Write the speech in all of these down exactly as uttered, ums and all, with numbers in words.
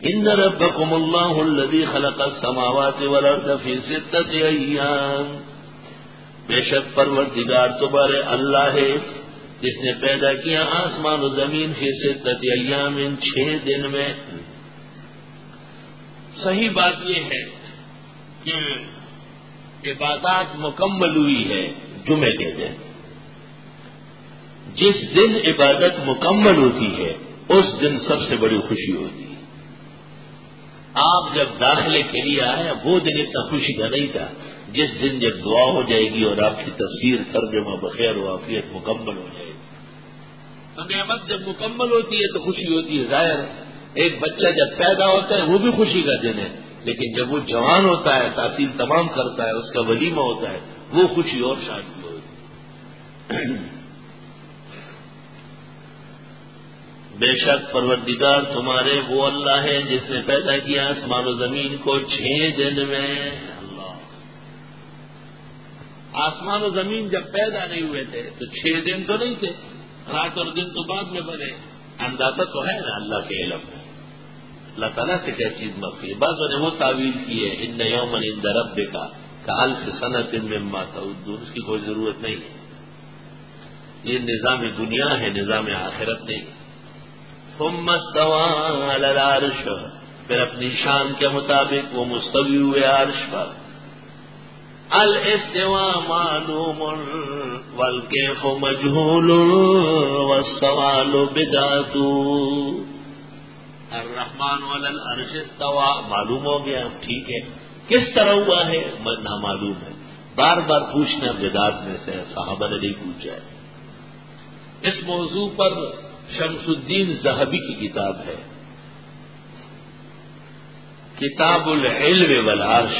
ان ربکم اللہ الذی خلق السماوات والارض فی ستۃ ایام، بے شک پروردگار تمہارے اللہ ہے جس نے پیدا کیا آسمان و زمین فی ستۃ ایام، ان چھ دن میں۔ صحیح بات یہ ہے کہ عبادات مکمل ہوئی ہے جمعے کے دن۔ جس دن عبادت مکمل ہوتی ہے اس دن سب سے بڑی خوشی ہوتی ہے۔ آپ جب داخلے کے لیے آئے وہ دن اتنا خوشی کا نہیں تھا جس دن جب دعا ہو جائے گی اور آپ کی تفسیر ترجمہ بخیر و عافیت مکمل ہو جائے گی۔ تو نعمت جب مکمل ہوتی ہے تو خوشی ہوتی ہے، ظاہر ہے۔ ایک بچہ جب پیدا ہوتا ہے وہ بھی خوشی کا دن ہے، لیکن جب وہ جوان ہوتا ہے، تحصیل تمام کرتا ہے، اس کا ولیمہ ہوتا ہے، وہ خوشی اور شادی ہوتی ہے۔ بے شک پروردگار تمہارے وہ اللہ ہے جس نے پیدا کیا آسمان و زمین کو چھ دن میں۔ اللہ، آسمان و زمین جب پیدا نہیں ہوئے تھے تو چھ دن تو نہیں تھے، رات اور دن تو بعد میں بنے۔ اندازہ تو ہے نا اللہ کے علم میں، اللہ تعالیٰ سے کیا چیز مخفی ہے۔ بعضوں نے وہ تعویل کی ہے ان یوما عند ربک کالف سنۃ مما تعدون، اس کی کوئی ضرورت نہیں ہے، یہ نظام دنیا ہے، نظام آخرت نہیں۔ ثم استوى على العرش، پھر اپنی شان کے مطابق وہ مستوی ہوئے عرش پر۔ الاستواء معلوم والکیف مجہول والسوال بدعۃ۔ الرحمن علی العرش استوى معلوم ہو گیا، ٹھیک ہے، کس طرح ہوا ہے نامعلوم ہے، بار بار پوچھنا بدعت میں سے، صحابہ نے نہیں پوچھا ہے۔ اس موضوع پر شمس الدین ذہبی کی کتاب ہے، کتاب العلم والعرش،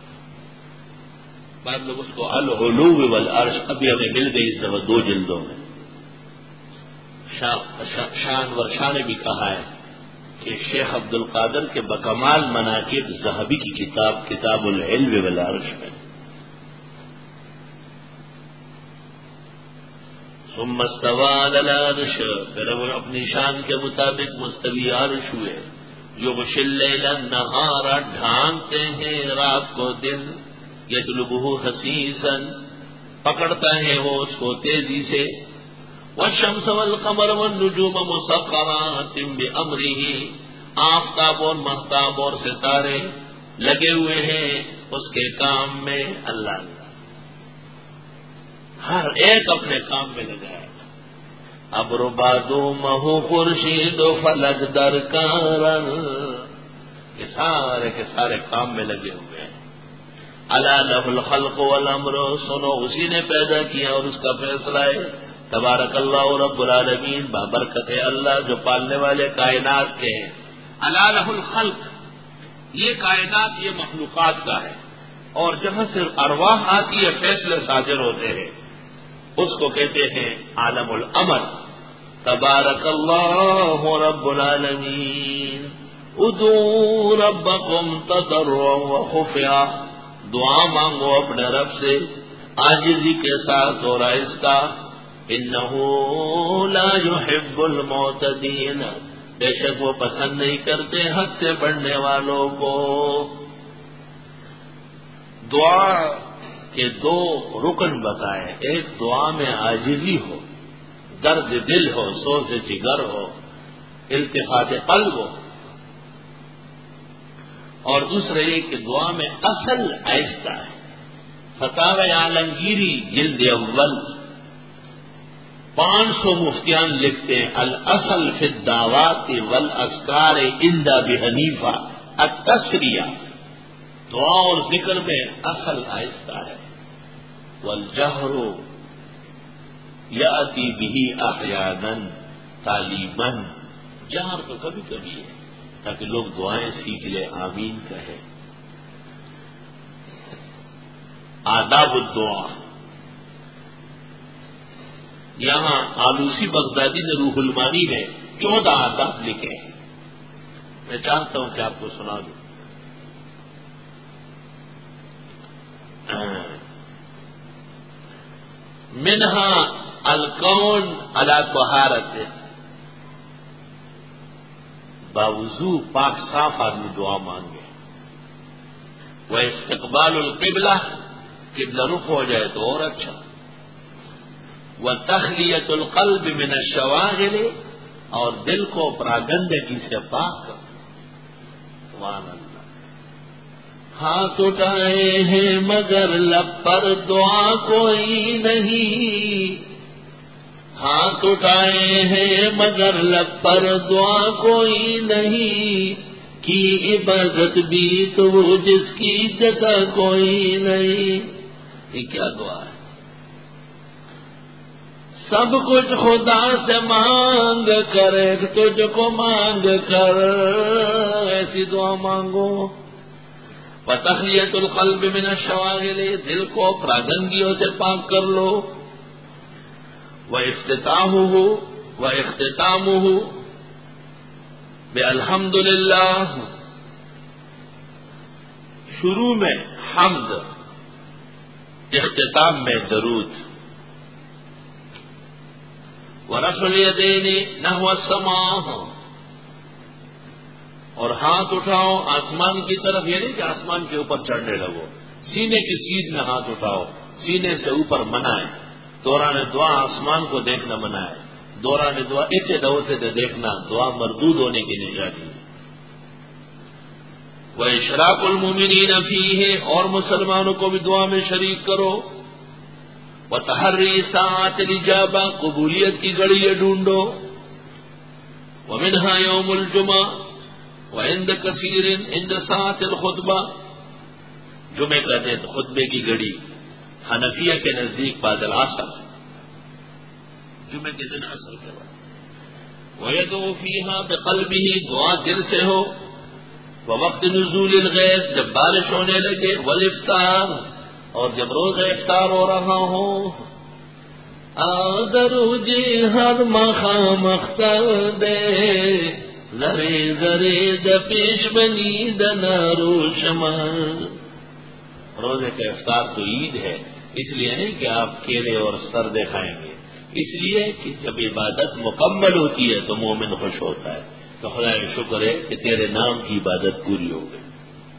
بعد لوگ اس کو العلو والعرش، ابھی ہمیں مل گئی اس دفعہ دو جلدوں میں۔ شان ورشاہ نے بھی کہا ہے کہ شیخ عبد القادر کے بکمال مناقب ذہبی کی کتاب کتاب العلم والعرش میں۔ ثم استوى على العرش، پھر وہ اپنی شان کے مطابق مستوی عرش ہوئے۔ یغشی اللیل النہار، ڈھانکتے ہیں رات کو دن، یطلبہ حثیثا، پکڑتا ہے وہ اس کو تیزی سے۔ والشمس والقمر والنجوم مسخرات بامرہ، آفتاب اور مہتاب اور ستارے لگے ہوئے ہیں اس کے کام میں، اللہ نے ہر ایک اپنے کام میں لگایا۔ ابر بادو مہو خورشید و فلک در کارن، یہ سارے کے سارے کام میں لگے ہوئے ہیں۔ الا لہ الخلق والامر، سنو اسی نے پیدا کیا اور اس کا فیصلہ ہے۔ تبارک اللہ رب العالمین، بابرکت ہے اللہ جو پالنے والے کائنات کے ہیں۔ الا لہ الخلق، یہ کائنات یہ مخلوقات کا ہے، اور جہاں سے ارواح آتی ہے فیصلے صادر ہوتے ہیں اس کو کہتے ہیں عالم الامر۔ تبارک اللہ رب العالمین، ادعوا ربکم تضرعا وخفیا، دعا مانگو اپنے رب سے عاجزی کے ساتھ اور آہستہ۔ انہ لا یحب المعتدین، بے شک وہ پسند نہیں کرتے حد سے بڑھنے والوں کو۔ دعا کے دو رکن بتائے، ایک دعا میں عاجزی ہو، درد دل ہو، سوز جگر ہو، التفات قلب ہو، اور دوسرے یہ کہ دعا میں اصل آہستہ ہے۔ فتاوی عالمگیری جلد اول، پانچ سو مفتیان لکھتے ہیں الاصل فی الدعوات والاذکار عند ابی حنیفہ التسریہ، دعا اور ذکر میں اصل آہستہ ہے۔ والجہر یاتی بہ احیانا تعلیما، جہر تو کبھی کبھی ہے تاکہ لوگ دعائیں سیکھ لیں، آمین کہیں۔ آداب الدعا، یہاں آلوسی بغدادی نے روح المانی میں چودہ آداب لکھے ہیں، میں چاہتا ہوں کہ آپ کو سنا دوں۔ منہا الکون علی طہارت، باوضو پاک صاف آدمی دعا مانگے. وہ استقبال القبلہ، قبلہ رخ ہو جائے تو اور اچھا. وہ تخلیۃ القلب من الشواغل، اور دل کو پراگندگی سے پاک کر. سبحان اللہ. ہاتھ اٹھائے ہیں مگر لب پر دعا کوئی نہیں، ہاتھ اٹھائے ہیں مگر لب پر دعا کوئی نہیں، کی عبادت بھی تو وہ جس کی جگہ کوئی نہیں. یہ کیا دعا ہے؟ سب کچھ خدا سے مانگ کر تجھ کو مانگ کر، ایسی دعا مانگو. وتخلیۃ القلب من الشواغل، دل کو پراگندگیوں سے پاک کر لو. وافتتاحہ واختتامہ بالحمد للہ، شروع میں حمد، اختتام میں درود. ورفع الیدین نحو السماء، اور ہاتھ اٹھاؤ آسمان کی طرف، یہ نہیں کہ آسمان کے اوپر چڑھنے لگو، سینے کی سیدھ میں ہاتھ اٹھاؤ، سینے سے اوپر منع ہے. دوران دعا آسمان کو دیکھنا منع ہے. دوران دعا ایسے دوتے سے دیکھنا دعا مردود ہونے کی نشانی ہے. وہ اشراق المومنین فیہ، اور مسلمانوں کو بھی دعا میں شریک کرو. وتحری ساعۃ الاجابہ، قبولیت کی گھڑی ڈھونڈو. ومنہا یوم الجمعہ وعند کثیر عند ساعۃ الخطبہ، جمعے کا دن خطبے کی گھڑی حنفیہ کے نزدیک بعد العصر، جمعے کے دن عصر کے بعد. وَيَدْعُو فِيهَا بِقَلْبِهِ، دعا دل سے ہو. وَوَقْتِ نُزُولِ الْغَيْثِ، جب بارش ہونے لگے. وَالْإِفْطَارِ، اور جب روز افطار ہو رہا ہو. آدرو جی ہر مخام اختر دے، ذرے ذرے د پیش بنی دنارو شمع. روزے کا افطار تو عید ہے، اس لیے نہیں کہ آپ کیلے اور سردے کھائیں گے، اس لیے کہ جب عبادت مکمل ہوتی ہے تو مومن خوش ہوتا ہے تو خدا کا شکر ہے کہ تیرے نام کی عبادت پوری ہو گئی.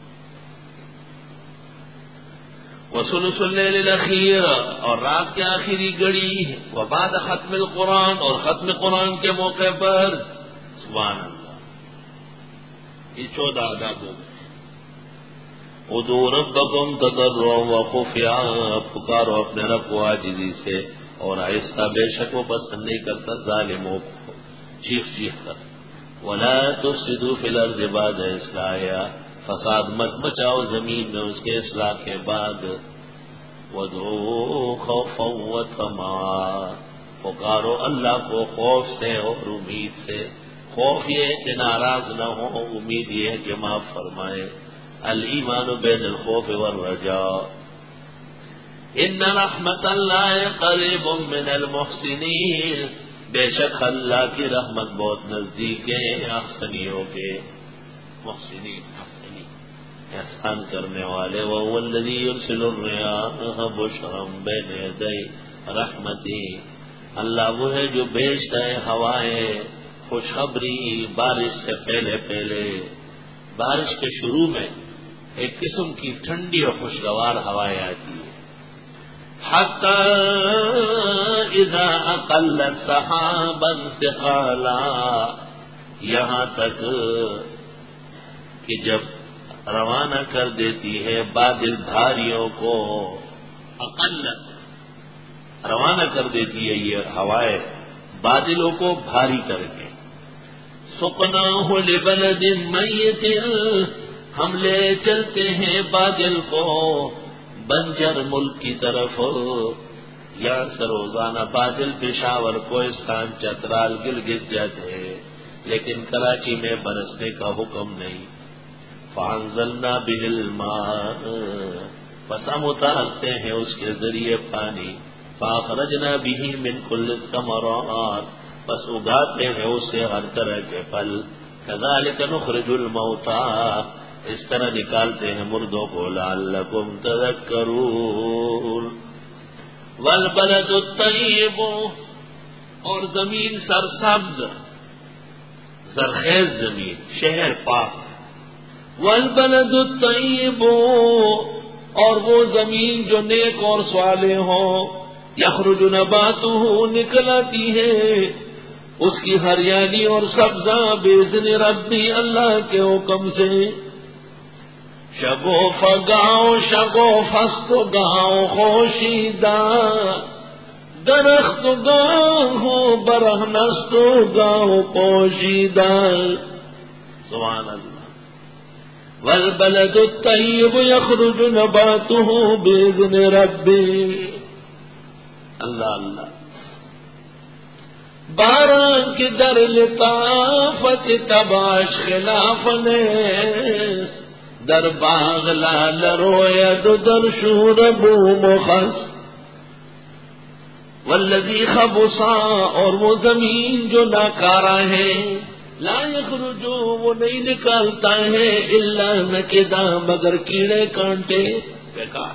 وثلث اللیل الاخیر، اور رات کے آخری گھڑی. وبعد ختم القرآن، اور ختم قرآن کے موقع پر. سبحان اللہ. یہ چودہ آداب ہو گئے. ادعوا ربکم تضرعا وخفیا، پکارو اپنے رب کو عاجزی سے اور آہستہ، بے شک وہ پسند نہیں کرتا ظالموں کو چیخ چیخ کر. ولا تفسدوا فی الارض بعد اصلاحها، فساد مت مچاؤ زمین میں اس کے اصلاح کے بعد. وادعوا خوفا وطمعا، پکارو اللہ کو خوف سے اور امید سے. خوف یہ کہ ناراض نہ ہو، امید یہ کہ معاف فرمائے. الایمان بین الخوف والرجاء. ان رحمت اللہ قریب من المحسنین، بے شک اللہ کی رحمت بہت نزدیک ہے احسنیوں کے. محسنین احسنی، احسان کرنے والے. وهو الذی یرسل الرياح بشرا بین یدی رحمتہ، اللہ وہ ہے جو بھیجتا ہے ہوائیں خوشخبری بارش سے پہلے پہلے. بارش کے شروع میں ایک قسم کی ٹھنڈی اور خوشگوار ہوائیں آتی ہے. حتی اذا اقلت سحابا ثقالا، یہاں تک کہ جب روانہ کر دیتی ہے بادل بھاریوں کو. اقلت، روانہ کر دیتی ہے یہ ہوائیں بادلوں کو بھاری کر کے. سقناہ لبلد میت، ہم لے چلتے ہیں بادل کو بنجر ملک کی طرف. یہاں سے روزانہ بادل پشاور کوہستان چترال گلگت جاتے ہیں، لیکن کراچی میں برسنے کا حکم نہیں. فانزلنا به الماء، پس ہم اتارتے ہیں اس کے ذریعے پانی. فاخرجنا به من كل الثمرات، پس اگاتے ہیں اسے ہر طرح کے پھل. كذلك نخرج الموتى، اس طرح نکالتے ہیں مردوں کو. لعلكم تذکرون. والبلد الطیب، اور زمین سرسبز، زرخیز زمین، شہر پاک. والبلد الطیب، اور وہ زمین جو نیک اور صالح ہو، یخرج نباتہ، نکل آتی ہے اس کی ہریالی اور سبزہ باذن ربی، اللہ کے حکم سے. شگوف گاؤں شگوفست گاؤں خوشیدہ، درخت گاؤں برہنست گاؤں پوشیدہ. سبحان اللہ. والبلد الطیب یخرج نباتہ باذن ربی. اللہ اللہ. باران کی در لطافت تباش خلاف نیس، در باغ لال روید در شور بو مخص. والذی خبصا، اور وہ زمین جو ناکارا ہے، لا یخرجو، وہ نہیں نکالتا ہے، الا نکدا، مگر کیڑے کانٹے. بیکار.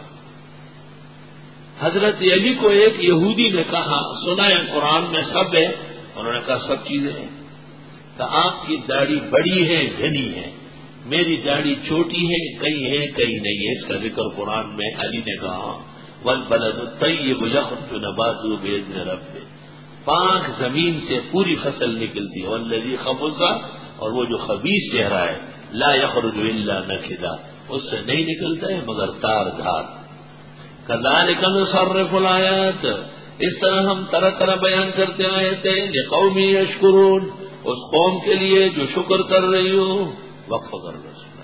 حضرت علی کو ایک یہودی نے کہا، سنا ہے قرآن میں سب ہے؟ انہوں نے کہا سب چیزیں ہیں. تو آپ کی داڑھی بڑی ہے گھنی ہے، میری داڑھی چھوٹی ہے، کہیں ہے کہیں نہیں ہے. اس کا ذکر قرآن میں علی نے کہا والبلد الطیب یخرج نباتہ باذن ربہ. پاک زمین سے پوری فصل نکلتی ہے. والذی خبث، اور وہ جو خبیث چہرہ ہے، لا یخرج الا نکدا، اس سے نہیں نکلتا ہے مگر تار دھار. کذالک نصرف الآیات، اس طرح ہم طرح طرح بیان کرتے آئے تھے. لقوم یشکرون، اس قوم کے لیے جو شکر کر رہی ہو. وقف کر رہے